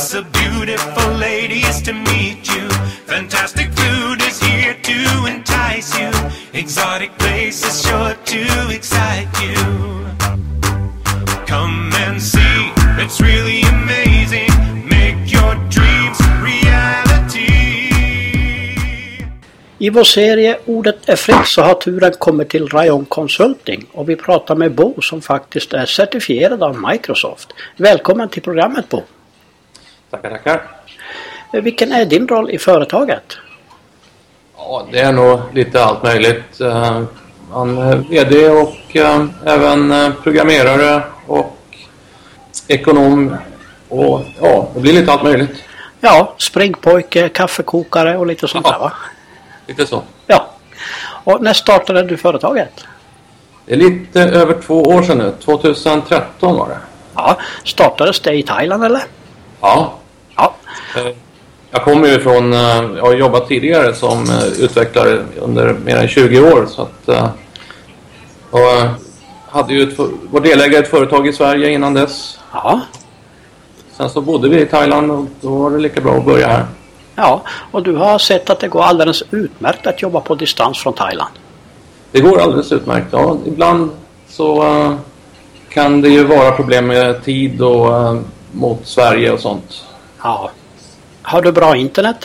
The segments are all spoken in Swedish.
Lots of beautiful ladies to meet you. Fantastic food is here to entice you. Exotic places sure to excite you. Come and see, it's really amazing. Make your dreams reality. I vår serie Ordet är fritt så har turen kommit till Rayon Consulting och vi pratar med Bo som faktiskt är certifierad av Microsoft. Välkommen till programmet, Bo. Tackar. Vilken är din roll i företaget? Ja, det är nog lite allt möjligt. Man är vd och även programmerare och ekonom och ja, det blir lite allt möjligt. Ja, springpojke, kaffekokare och lite sånt där, va? Lite så. Ja. Och när startade du företaget? Det är lite över 2 år sedan nu. 2013 var det. Ja, startades det i Thailand eller? Ja. Ja. Jag kommer ju från, jag har jobbat tidigare som utvecklare under mer än 20 år. Så att, och hade ju var delägare i ett företag i Sverige innan dess. Ja. Sen så bodde vi i Thailand och då var det lika bra att börja här. Ja, och du har sett att det går alldeles utmärkt att jobba på distans från Thailand. Det går alldeles utmärkt, ja. Ibland så kan det ju vara problem med tid och mot Sverige och sånt. Ja. Har du bra internet?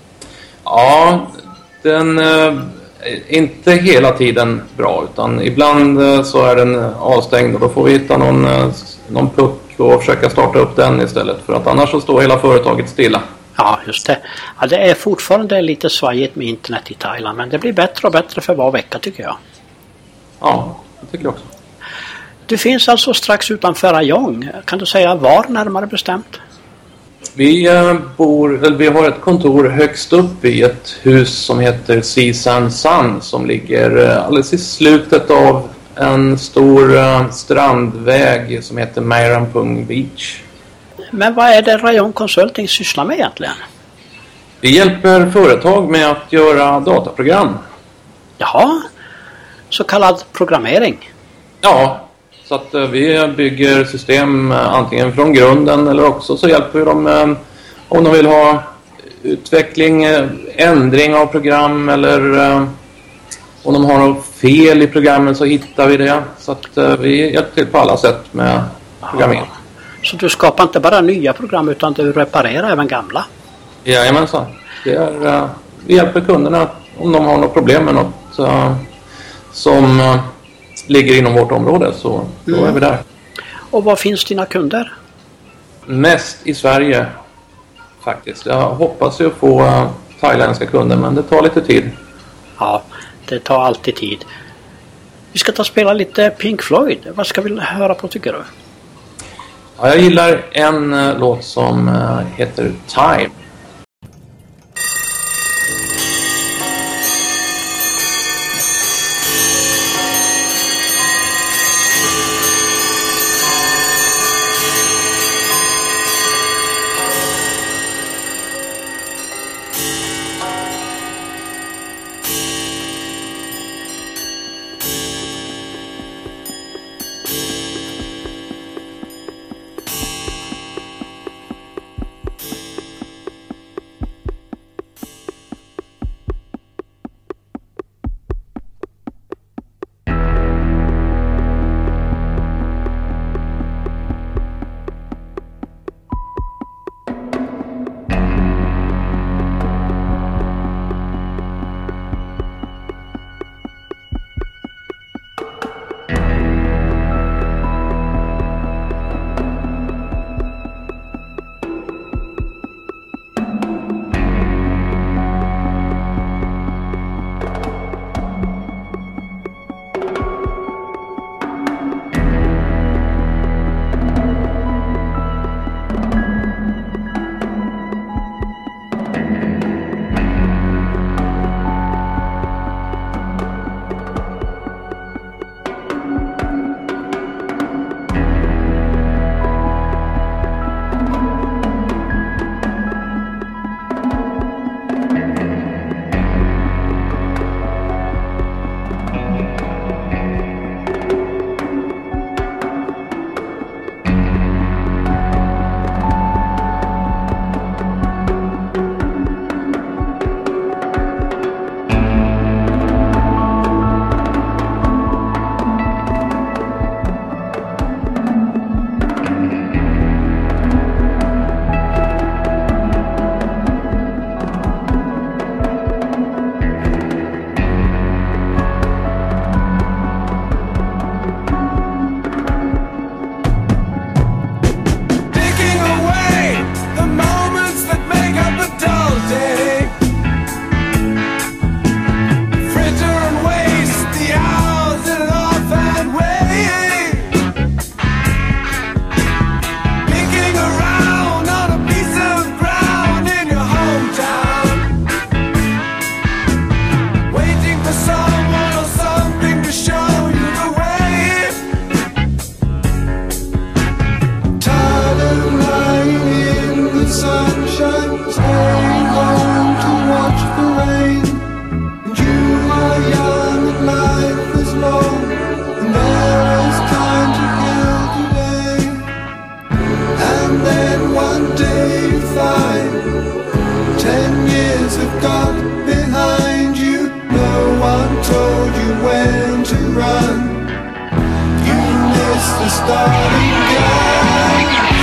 Ja, den är inte hela tiden bra utan ibland så är den avstängd och då får vi hitta någon puck och försöka starta upp den istället för att annars så står hela företaget stilla. Ja, just det. Ja, det är fortfarande lite svajigt med internet i Thailand men det blir bättre och bättre för var vecka tycker jag. Ja, det tycker jag också. Du finns alltså strax utanför Rayong. Kan du säga var närmare bestämt? Vi har ett kontor högst upp i ett hus som heter Sisan San som ligger alldeles i slutet av en stor strandväg som heter Meirampung Beach. Men vad är det Rayon Consulting sysslar med egentligen? Vi hjälper företag med att göra dataprogram. Jaha, så kallad programmering. Ja, så att vi bygger system antingen från grunden eller också så hjälper vi dem om de vill ha utveckling, ändring av program eller om de har något fel i programmen så hittar vi det. Så att vi hjälper till på alla sätt med programmering. Ja. Så du skapar inte bara nya program utan du reparerar även gamla? Jajamensan. Vi hjälper kunderna om de har något problem med något som ligger inom vårt område så då är vi där. Och var finns dina kunder? Mest i Sverige faktiskt. Jag hoppas ju få thailändska kunder men det tar lite tid. Ja, det tar alltid tid. Vi ska spela lite Pink Floyd. Vad ska vi höra på tycker du? Ja, jag gillar en låt som heter Time. told you when to run. You missed the starting gun.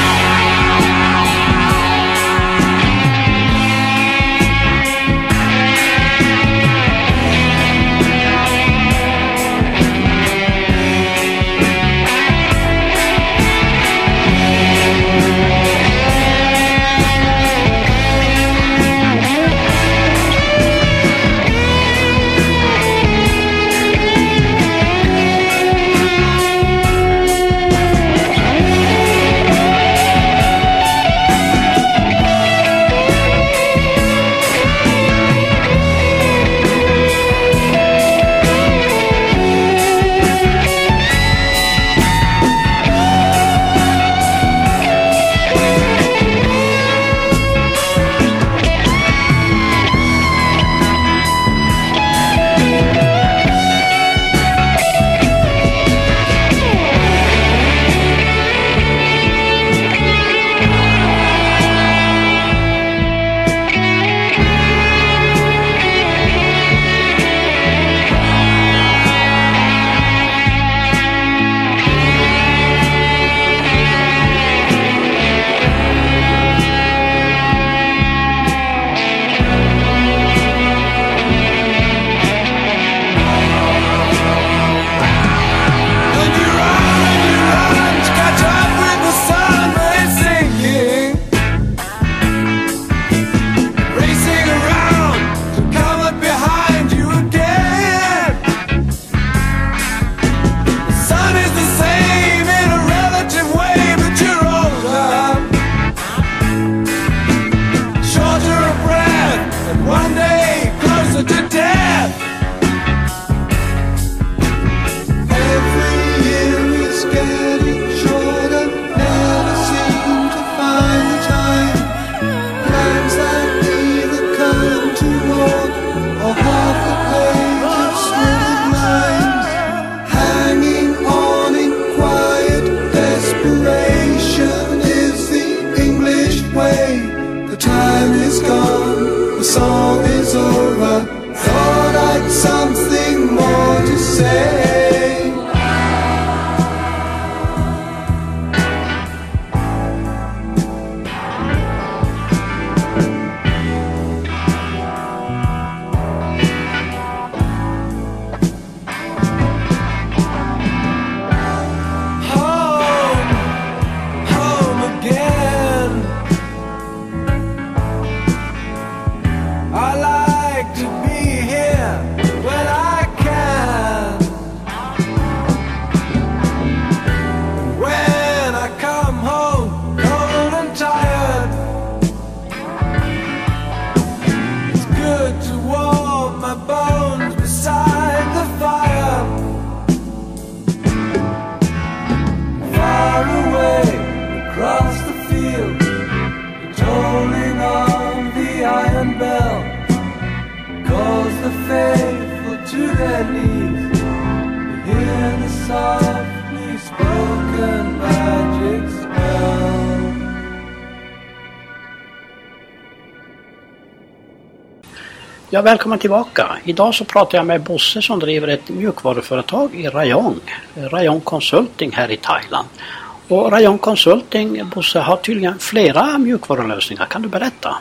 Ja, välkommen tillbaka. Idag så pratar jag med Bosse som driver ett mjukvaruföretag i Rayong. Rayong Consulting här i Thailand. Och Rayong Consulting, Bosse, har tydligen flera mjukvarulösningar. Kan du berätta?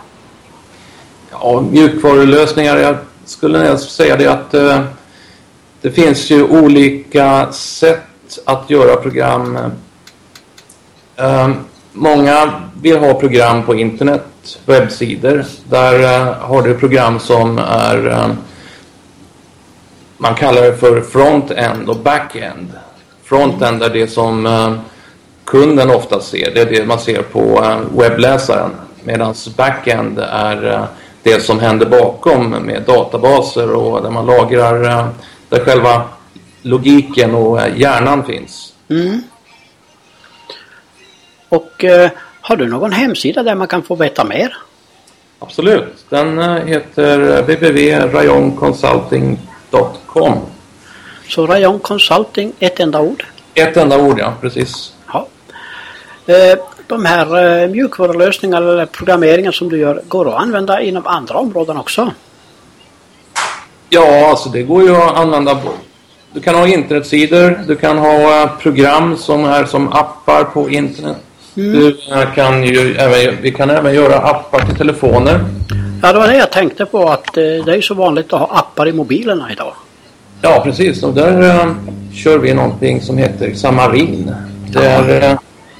Ja, mjukvarulösningar, jag skulle säga det att det finns ju olika sätt att göra program. Många vill ha program på internet, webbsidor. Där har du program som är, man kallar det för front-end och back-end. Front-end är det som kunden ofta ser, det är det man ser på webbläsaren. Medan back-end är det som händer bakom med databaser och där man lagrar, där själva logiken och hjärnan finns. Mm. Och har du någon hemsida där man kan få veta mer? Absolut. Den heter www.rayongconsulting.com. Så Rayong Consulting, ett enda ord? Ett enda ord, ja, precis. Ja. De här mjukvarulösningar eller programmeringen som du gör, går att använda inom andra områden också? Ja, alltså det går ju att använda. Du kan ha internetsidor, du kan ha program som är som appar på internet. Du kan ju vi kan även göra appar till telefoner. Ja, det var det jag tänkte på, att det är ju så vanligt att ha appar i mobilerna idag. Ja, precis. Och där kör vi någonting som heter Xamarin. Det är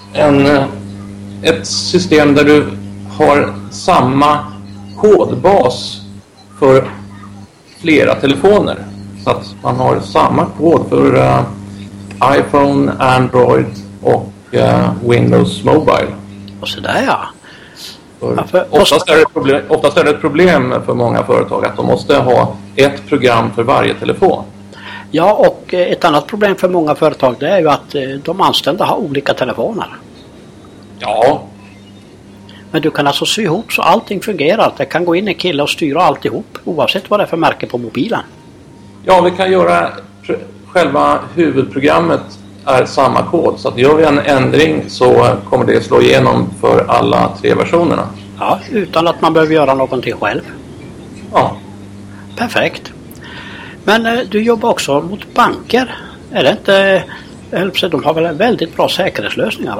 ett system där du har samma kodbas för flera telefoner. Så att man har samma kod för iPhone, Android och Windows Mobile. Och så där, ja. Oftast är det ett problem för många företag att de måste ha ett program för varje telefon. Ja, och ett annat problem för många företag, det är ju att de anställda har olika telefoner. Ja. Men du kan alltså sy ihop så allting fungerar. Det kan gå in en kille och styra alltihop, oavsett vad det är för märke på mobilen. Ja, vi kan göra själva huvudprogrammet är samma kod. Så att gör vi en ändring så kommer det slå igenom för alla 3 versionerna. Ja, utan att man behöver göra någonting själv. Ja. Perfekt. Men du jobbar också mot banker. Är det inte... De har väl väldigt bra säkerhetslösningar, va?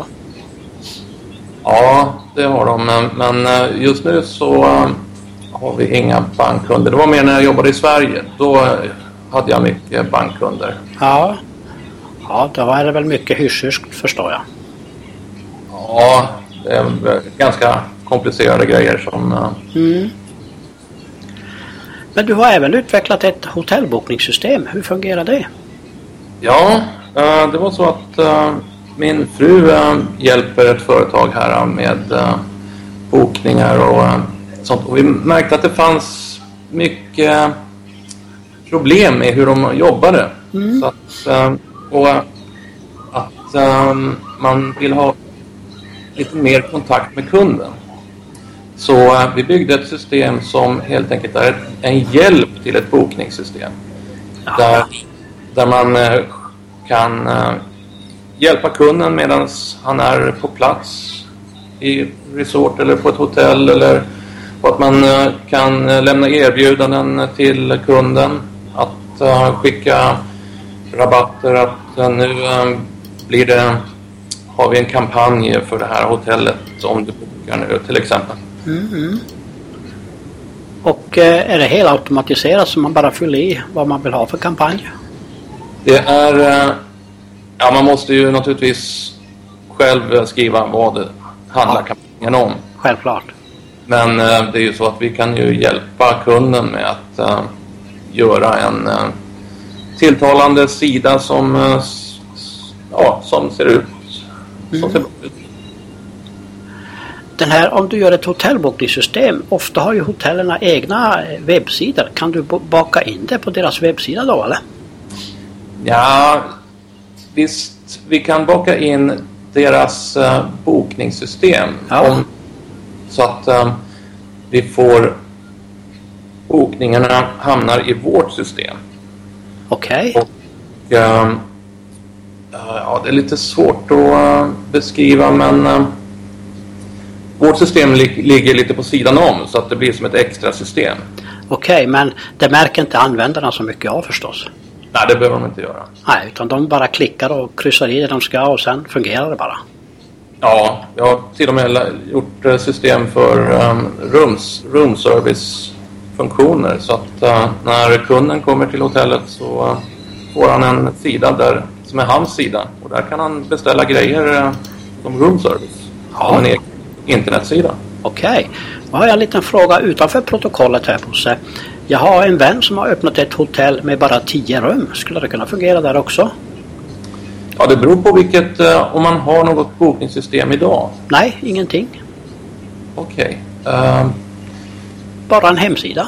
Ja, det har de. Men just nu så har vi inga bankkunder. Det var mer när jag jobbade i Sverige. Då hade jag mycket bankkunder. Ja, då är det väl mycket hysch, förstår jag. Ja, det är ganska komplicerade grejer som... Men du har även utvecklat ett hotellbokningssystem. Hur fungerar det? Ja, det var så att min fru hjälper ett företag här med bokningar och sånt. Och vi märkte att det fanns mycket problem med hur de jobbade. Så att, man vill ha lite mer kontakt med kunden. Så vi byggde ett system som helt enkelt är en hjälp till ett bokningssystem. Där man kan hjälpa kunden medan han är på plats i resort eller på ett hotell, eller på att man kan lämna erbjudanden till kunden att skicka rabatter, att nu har vi en kampanj för det här hotellet om du bokar nu till exempel. Och är det helt automatiserat så man bara fyller i vad man vill ha för kampanj? Det är... Ja, man måste ju naturligtvis själv skriva vad det handlar kampanjen om. Självklart. Men det är ju så att vi kan ju hjälpa kunden med att göra en tilltalande sida som ser ut. Som ser ut. Den här, om du gör ett hotellbokningssystem, ofta har ju hotellerna egna webbsidor. Kan du baka in det på deras webbsida då, eller? Ja, visst. Vi kan baka in deras bokningssystem. Så att vi får bokningarna hamnar i vårt system. Okej. Och det är lite svårt att beskriva, men vårt system ligger lite på sidan om så att det blir som ett extra system. Okej, men det märker inte användarna så mycket av förstås. Nej, det behöver de inte göra. Nej, utan de bara klickar och kryssar i det de ska och sen fungerar det bara. Ja, jag har till och med gjort system för roomservice-funktioner. Så att när kunden kommer till hotellet så får han en sida där som är hans sida. Och där kan han beställa grejer som roomservice. Som en egen internetsida. Okej. Då har jag en liten fråga utanför protokollet här, Bosse. Jag har en vän som har öppnat ett hotell med bara 10 rum. Skulle det kunna fungera där också? Ja, det beror på vilket, om man har något bokningssystem idag. Nej, ingenting. Okej. Bara en hemsida.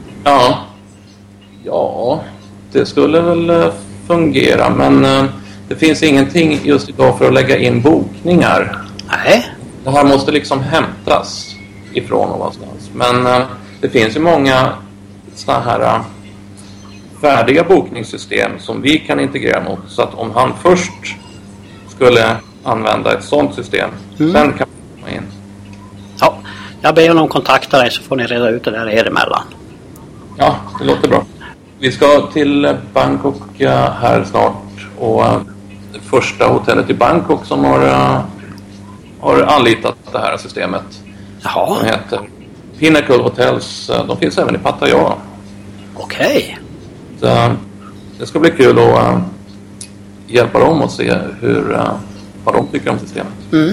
Ja, det skulle väl fungera, men det finns ingenting just idag för att lägga in bokningar. Nej. Det här måste liksom hämtas ifrån någonstans. Men det finns ju många sådana här färdiga bokningssystem som vi kan integrera mot. Så att om han först skulle använda ett sådant system, sen kan vi komma in. Ja, jag ber honom kontakta dig så får ni reda ut det där er emellan. Ja, det låter bra. Vi ska till Bangkok här snart. Och det första hotellet i Bangkok som har anlitat det här systemet. Jaha. De heter Pinnacle Hotels. De finns även i Pattaya. Okej. Så det ska bli kul att hjälpa dem och se vad de tycker om systemet.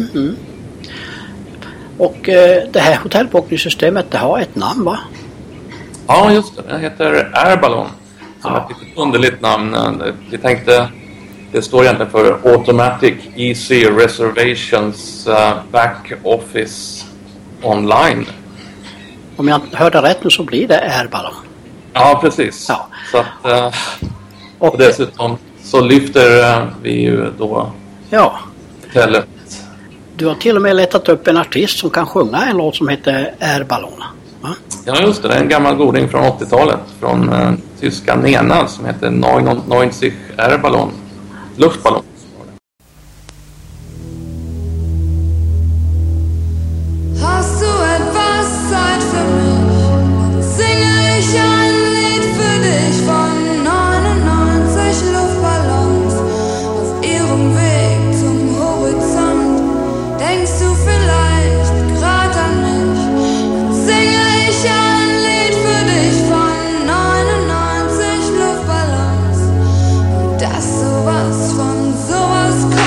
Och det här hotellbokningssystemet, det har ett namn, va? Ja, just det. Den heter Airballoon. Som är ett lite underligt namn. Vi tänkte, det står egentligen för Automatic Easy Reservations Back Office Online. Om jag hörde rätt nu så blir det Airballoon. Ja, precis. Ja. Så att, och dessutom så lyfter vi ju då hotellet. Du har till och med letat upp en artist som kan sjunga en låt som heter Airballoon. Va? Ja, just det. Det är en gammal goding från 80-talet. Från tyska Nena som heter 99 Airballoon. Luftballon. Hast du etwas Zeit für mich? Singe ich ein Lied für dich von 99 Luftballons auf ihrem Weg zum Horizont. Denkst du vielleicht grad an mich? Singe ich ein Lied für dich von 99 Luftballons und dass sowas von sowas kommt.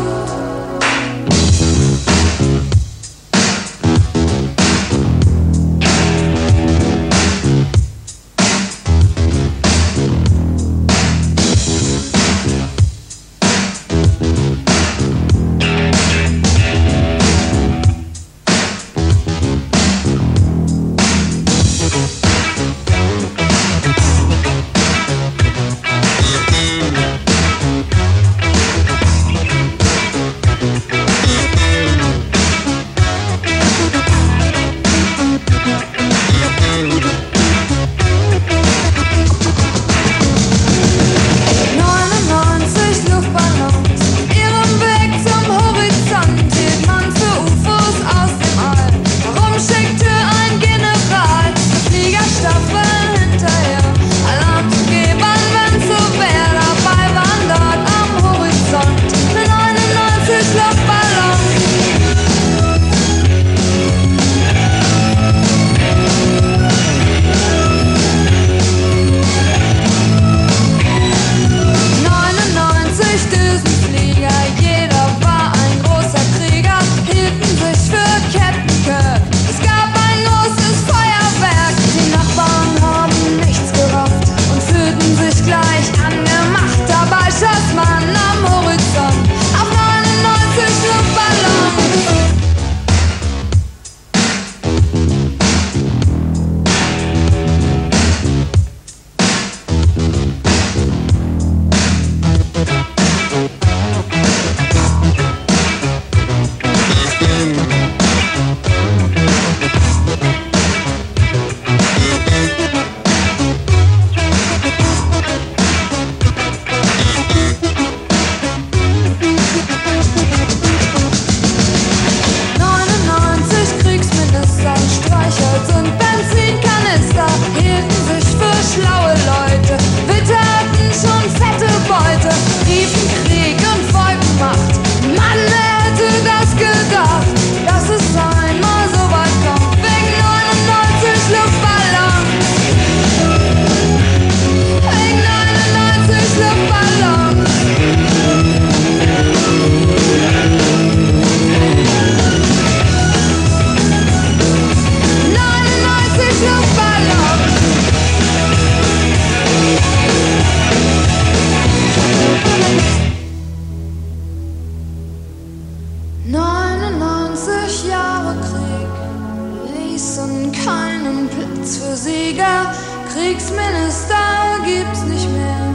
Kriegsminister gibt's nicht mehr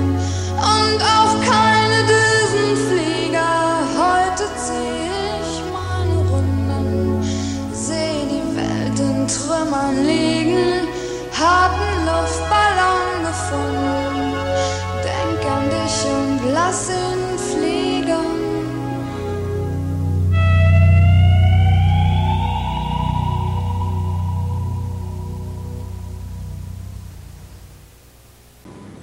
und auch keine Düsenflieger. Heute zieh ich meine Runden, seh die Welt in Trümmern liegen, hab 'n Luftballon gefunden, denk an dich und lass ihn fliegen.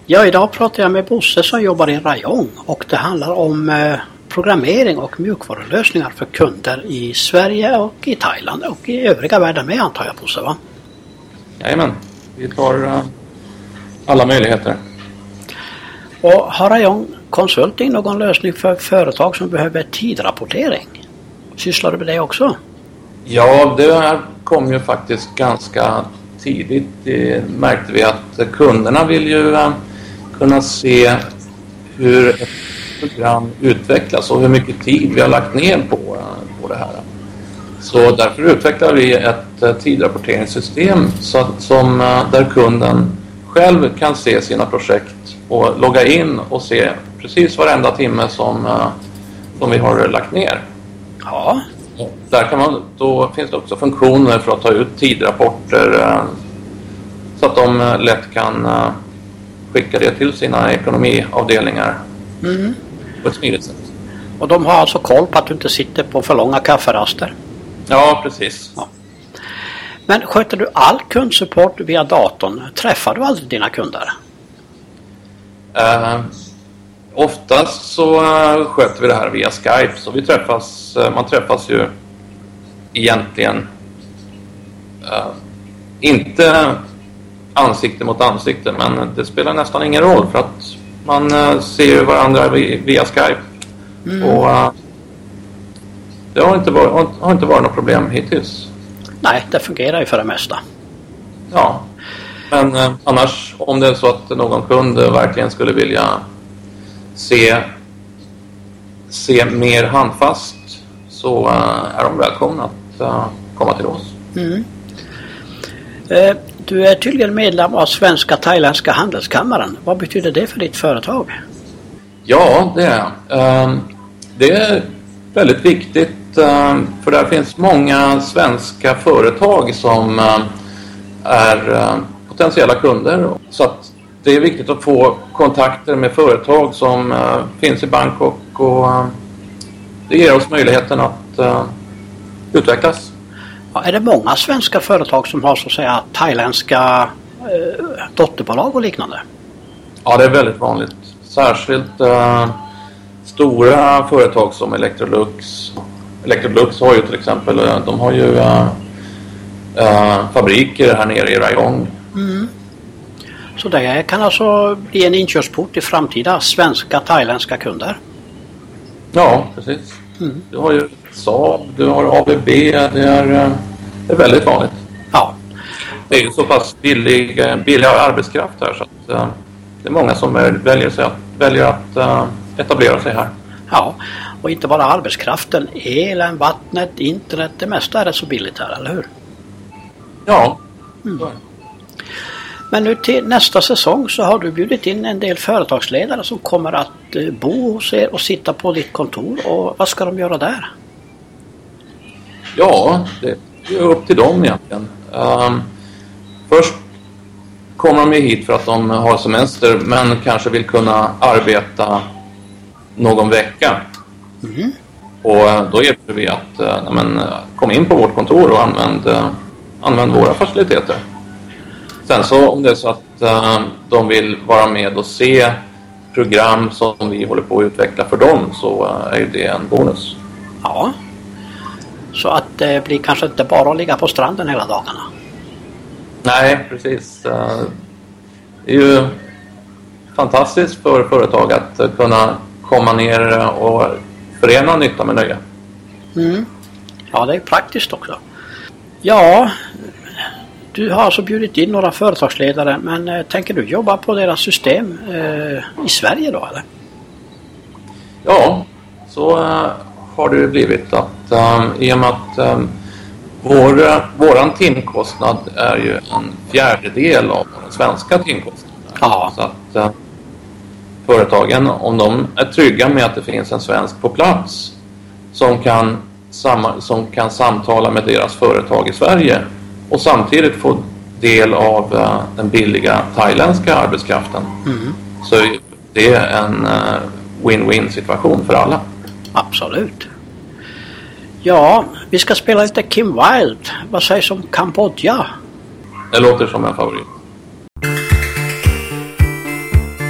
Ja, idag pratar jag med Bosse som jobbar i Rayong och det handlar om programmering och mjukvarulösningar för kunder i Sverige och i Thailand och i övriga världen med, antar jag, Bosse, va? Jajamän, vi tar alla möjligheter. Och har Rayong Consulting någon lösning för företag som behöver tidrapportering? Sysslar du med det också? Ja, det här kom ju faktiskt ganska tidigt. Det märkte vi att kunderna vill ju kunna se hur ett program utvecklas och hur mycket tid vi har lagt ner på det här. Så därför utvecklar vi ett tidrapporteringssystem där kunden själv kan se sina projekt och logga in och se precis varenda timme som vi har lagt ner. Ja. Då finns det också funktioner för att ta ut tidrapporter så att de lätt kan skicka det till sina ekonomiavdelningar på ett smidigt sätt. Och de har alltså koll på att du inte sitter på för långa kafferaster? Ja, precis. Ja. Men sköter du all kundsupport via datorn? Träffar du aldrig dina kunder? Oftast så sköter vi det här via Skype, så man träffas ju egentligen inte ansikte mot ansikte, men det spelar nästan ingen roll för att man ser ju varandra via Skype. Och det har inte varit något problem hittills. Nej, det fungerar ju för det mesta. Ja, men annars om det är så att någon kund verkligen skulle vilja se mer handfast, så är de välkomna att komma till oss. Du är tydligen medlem av Svenska Thailändska Handelskammaren. Vad betyder det för ditt företag? Ja, det är. Det är väldigt viktigt, för där finns många svenska företag som är potentiella kunder. Så att det är viktigt att få kontakter med företag som finns i Bangkok, och det ger oss möjligheten att utvecklas. Ja, är det många svenska företag som har så att säga thailändska dotterbolag och liknande? Ja, det är väldigt vanligt. Särskilt stora företag som Electrolux. Electrolux har ju till exempel, de har ju fabriker här nere i Rayong. Så det kan alltså bli en inkörsport i framtida svenska thailändska kunder? Ja, precis. Du har ju Saab, du har ABB, det är väldigt vanligt. Ja. Det är ju så pass billig arbetskraft här, så att det är många som väljer att etablera sig här. Ja, och inte bara arbetskraften, elen, vattnet, internet, det mesta är rätt så billigt här, eller hur? Ja. Men nu till nästa säsong så har du bjudit in en del företagsledare som kommer att bo hos er och sitta på ditt kontor. Och vad ska de göra där? Ja, det är upp till dem egentligen. Först kommer de hit för att de har semester, men kanske vill kunna arbeta någon vecka. Och då erbjuder vi att kom in på vårt kontor och använd våra faciliteter. Sen så om det är så att de vill vara med och se program som vi håller på att utveckla för dem, så är det en bonus. Ja, så att det blir kanske inte bara att ligga på stranden hela dagarna. Nej, precis. Det är ju fantastiskt för företag att kunna komma ner och förena nytta med nöje. Ja, det är praktiskt också. Ja, du har alltså bjudit in några företagsledare, men tänker du jobba på deras system i Sverige då, eller? Ja, så har det blivit att i och med att våran timkostnad är ju en fjärdedel av den svenska timkostnaden. Ja. Så att företagen, om de är trygga med att det finns en svensk på plats som kan samtala med deras företag i Sverige och samtidigt få del av den billiga thailändska arbetskraften, så det är en win-win situation för alla. Absolut. Ja, vi ska spela lite Kim Wilde. Vad sägs om Kambodja? Det låter som en favorit.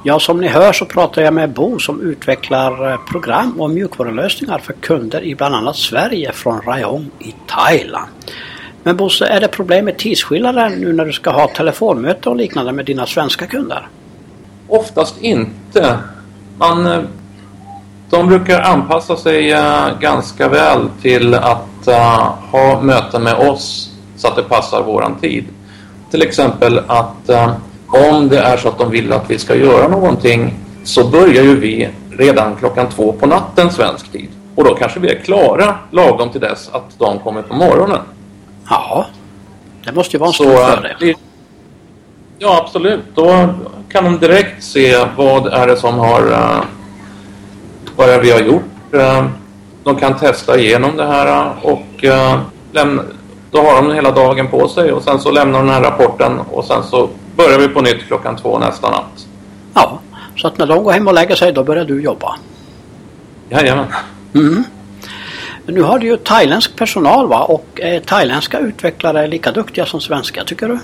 Ja, som ni hör så pratar jag med Bo som utvecklar program och mjukvarulösningar för kunder i bland annat Sverige från Rayong i Thailand. Men Bosse, är det problem med tidsskillnaden nu när du ska ha telefonmöte och liknande med dina svenska kunder? Oftast inte. De brukar anpassa sig ganska väl till att ha möten med oss så att det passar våran tid. Till exempel att om det är så att de vill att vi ska göra någonting så börjar ju vi redan 2:00 på natten svensk tid. Och då kanske vi är klara lagom till dess att de kommer på morgonen. Ja, det måste ju vara en stor fördel. Ja, absolut. Då kan de direkt se vad är det som vad är det vi har gjort. De kan testa igenom det här och då har de hela dagen på sig och sen så lämnar de den här rapporten och sen så börjar vi på nytt 2:00 nästa natt. Ja, så att när de går hem och lägger sig då börjar du jobba. Jajamän. Mm. Men nu har du ju thailändsk personal, va? Och är thailändska utvecklare lika duktiga som svenska, tycker du?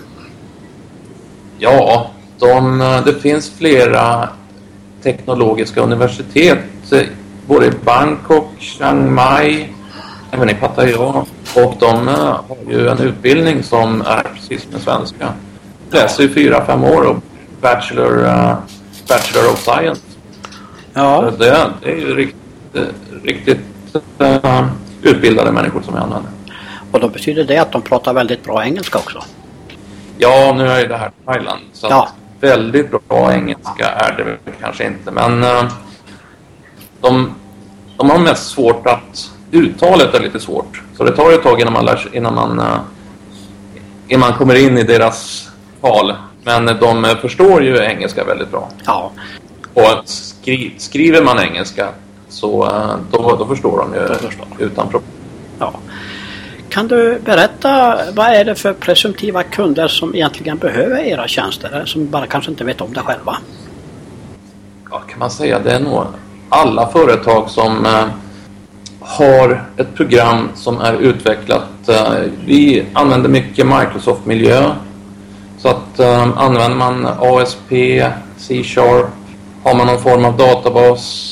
Ja, det finns flera teknologiska universitet både i Bangkok, Chiang Mai, även i Pattaya, och de har ju en utbildning som är precis med svenska. Läser ju 4-5 år och Bachelor of Science. Ja. Det är ju riktigt utbildade människor som jag använder. Och då betyder det att de pratar väldigt bra engelska också? Ja, nu är det här Thailand så ja. Väldigt bra engelska är det kanske inte, men de har mest svårt att uttalet är lite svårt. Så det tar ett tag innan man kommer in i deras tal. Men de förstår ju engelska väldigt bra. Ja. Och skriver man engelska så då förstår de ju utan problem. Ja. Kan du berätta, vad är det för presumtiva kunder som egentligen behöver era tjänster, som bara kanske inte vet om det själva? Ja, kan man säga. Det är nog alla företag som har ett program som är utvecklat. Vi använder mycket Microsoft-miljö. Så att använder man ASP, C#, har man någon form av databas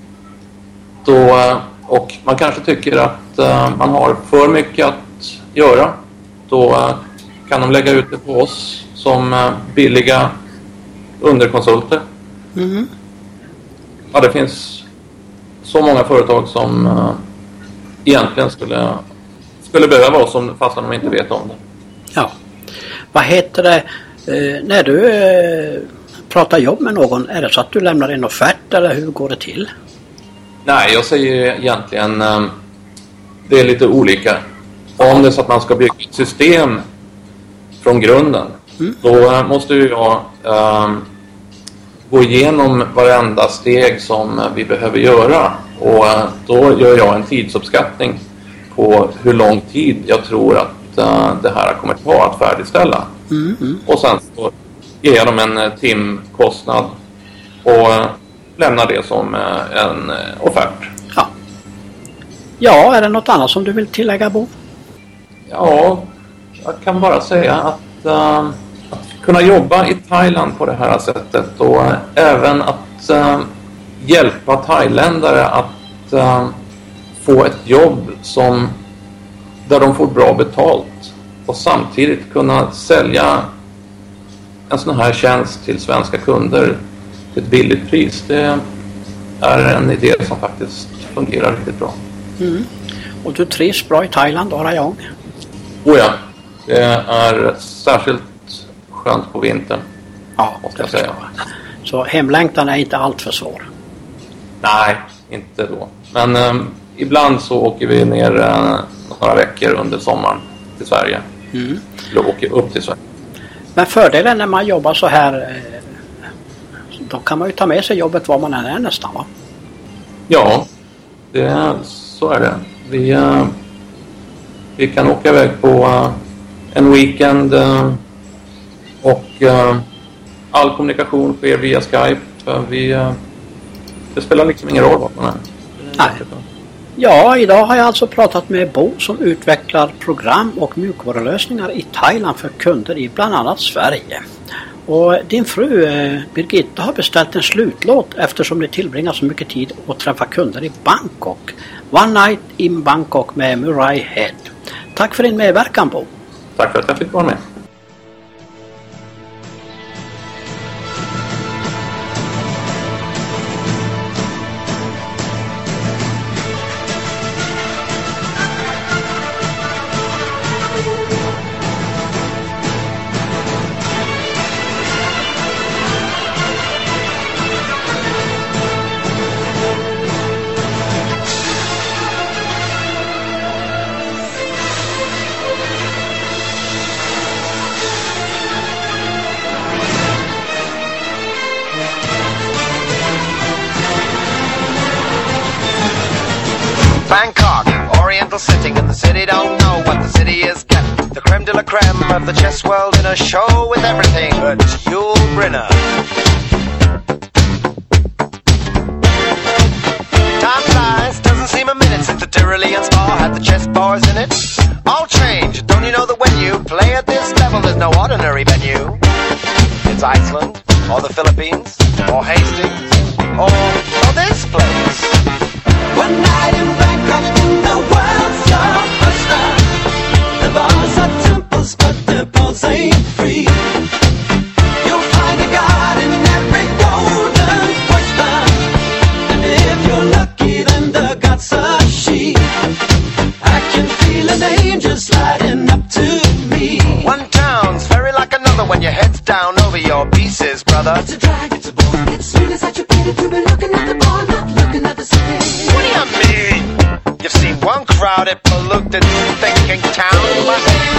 och man kanske tycker att man har för mycket att göra, då kan de lägga ut det på oss som billiga underkonsulter. Mm. Ja, det finns så många företag som egentligen skulle behöva oss fast de inte vet om det. Ja. Vad heter det när du pratar jobb med någon? Är det så att du lämnar en offert eller hur går det till? Nej, jag säger egentligen det är lite olika. Om det är så att man ska bygga ett system från grunden, då måste ju jag gå igenom varenda steg som vi behöver göra. Och då gör jag en tidsuppskattning på hur lång tid jag tror att det här kommer ta att färdigställa. Och sen så ger jag dem en timkostnad och lämnar det som en offert. Ja. Ja, är det något annat som du vill tillägga, Bo? Ja, jag kan bara säga att kunna jobba i Thailand på det här sättet och även att hjälpa thailändare att få ett jobb där de får bra betalt och samtidigt kunna sälja en sån här tjänst till svenska kunder till ett billigt pris. Det är en idé som faktiskt fungerar riktigt bra. Och du trivs bra i Thailand och Rayong? Oh ja, det är särskilt skönt på vintern. Ja, måste jag säga. Så hemlängtan är inte allt för svår? Nej, inte då. Men ibland så åker vi ner några veckor under sommaren till Sverige. Eller åker upp till Sverige. Men fördelen när man jobbar så här, då kan man ju ta med sig jobbet var man än är nästan, va? Ja, så är det. Vi kan åka iväg på en weekend och all kommunikation sker via Skype. Det spelar liksom ingen roll vad man är. Nej. Ja, idag har jag alltså pratat med Bo som utvecklar program och mjukvarulösningar i Thailand för kunder i bland annat Sverige. Och din fru Birgitta har beställt en slutlåt eftersom ni tillbringar så mycket tid och träffar kunder i Bangkok. One Night in Bangkok med Murray Head. Tack för din medverkan, Bo. Tack för att jag fick vara med. Bangkok, Oriental sitting in the city, don't know what the city is getting. The creme de la creme of the chess world in a show with everything but Yul Brynner. Time flies, doesn't seem a minute since the Tyrolean spa had the chess bars in it. All change, don't you know that when you play at this level there's no ordinary venue? It's Iceland, or the Philippines, or Hastings, or this place. One night in Bangkok, the world's your oyster. The bars are temples, but the pulse ain't free. You'll find a god in every golden oyster, and if you're lucky, then the god's a she. I can feel an angel sliding up to me. One town's very like another when your head's down over your pieces, brother. It's a drag, it's a bore, it's really such a pity to be looking at the bar, not looking at the city. What do you mean? You've seen one crowded, polluted, thinking town, but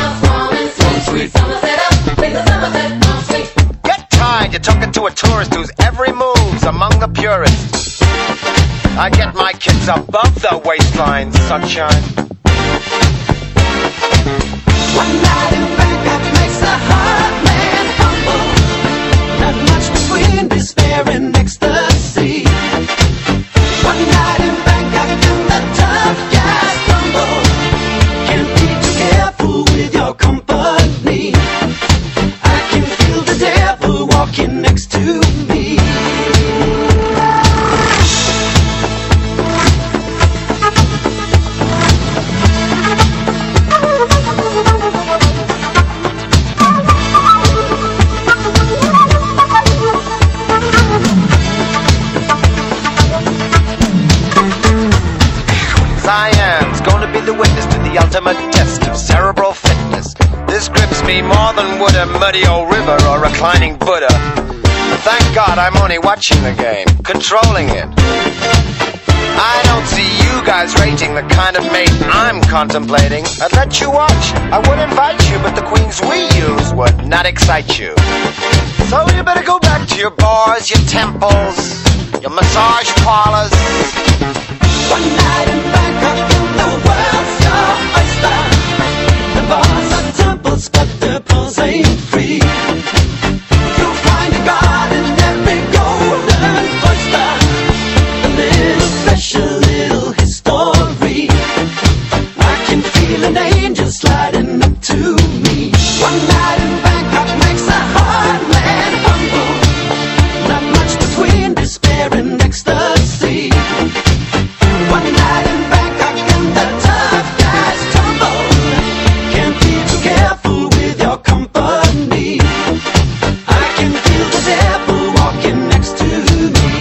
get tired, you're talking to a tourist whose every move's among the purists. I get my kids above the waistline, sunshine. One night in Bangkok makes a hard man humble. Not much between despair and ecstasy. One night in Bangkok and the tough guys stumble. Can't be too careful with your company. I can feel the devil walking next to me. Siam's gonna be the witness to the ultimate test of cerebral fitness. This grips me more than would a muddy old river or reclining Buddha. But thank God I'm only watching the game, controlling it. I don't see you guys rating the kind of mate I'm contemplating. I'd let you watch, I would invite you, but the queens we use would not excite you. So you better go back to your bars, your temples, your massage parlors. One night in Bangkok, the world's your oyster. The bars are temples, but the pulse ain't free. You'll find a god in every golden oyster. A little special, little history. I can feel an angel sliding up to me. One night in Bangkok makes a hard man humble. Not much between despair and ecstasy. One night in Bangkok and the tough guys tumble. Can't be too careful with your company. I can feel the devil walking next to me.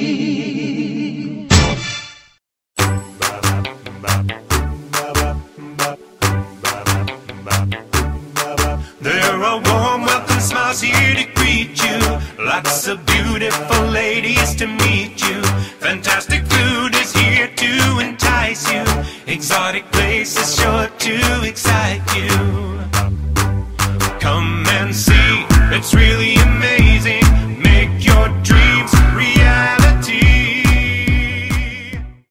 There are warm welcome smiles here to greet you. Lots of beautiful ladies to meet you. Fantastic food is here to entice you. Exotic places sure to excite you. Come and see, it's really